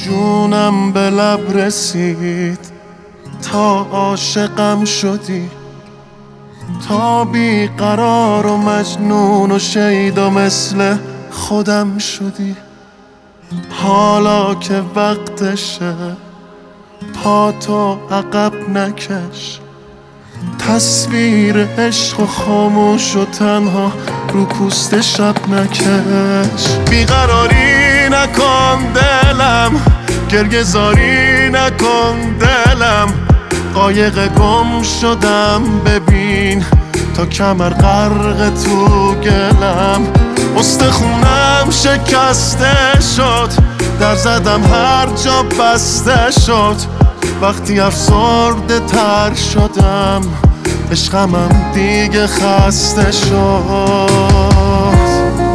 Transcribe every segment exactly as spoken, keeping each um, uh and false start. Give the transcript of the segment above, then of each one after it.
جونم به لب رسید تا عاشقم شدی، تا بیقرار و مجنون و شیدا مثل خودم شدی. حالا که وقتشه پاتو عقب نکش، تصویر عشق و خاموش و تنها رو پوست شب نکش. بیقراری نکن دلم، گریه زاری نکن دلم، قایق گم شدم ببین تا کمر غرق تو گلم. استخونم شکسته شد، در زدم هر جا بسته شد. وقتی افسرده تر شدم عشقمم دیگه خسته شد.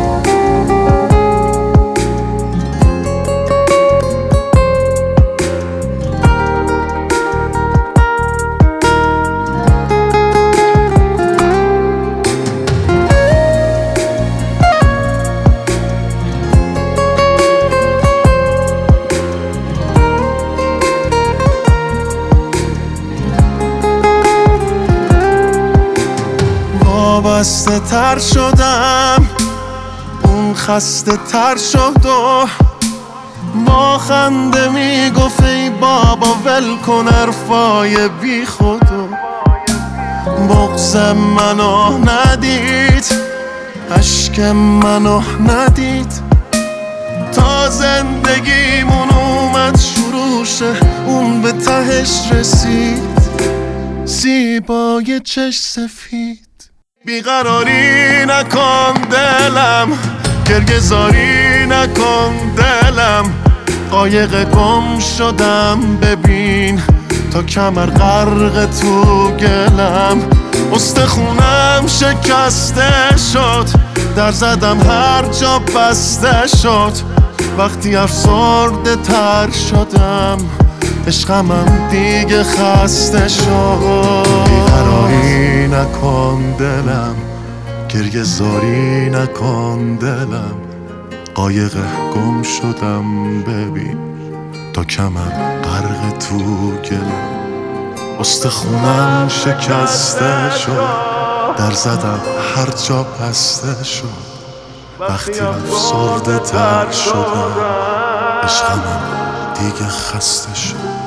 وابسته تر شدم، اون خسته تر شد و با خنده میگفت ای بابا ول کن حرفای بی خودو. بغض منو ندید، اشک منو ندید، تا زندگیمون اومد شروع شه اون به تهش رسید. زیبای چش سفید. بیقراری نکن دلم، گریه زاری نکن دلم، قایق گم شدم ببین تا کمر غرق تو گلم. استخونم شکسته شد، در زدم هر جا بسته شد. وقتی افسرده تر شدم عشقمم دیگه خسته شد. بیقراری نکن دلم، گریه زاری نکن دلم، قایق گم شدم ببین تا کمر غرق تو گلم. استخونم شکسته شد، در زدم هر جا بسته شد. وقتی افسرده تر شدم عشقمم دیگه خسته شد.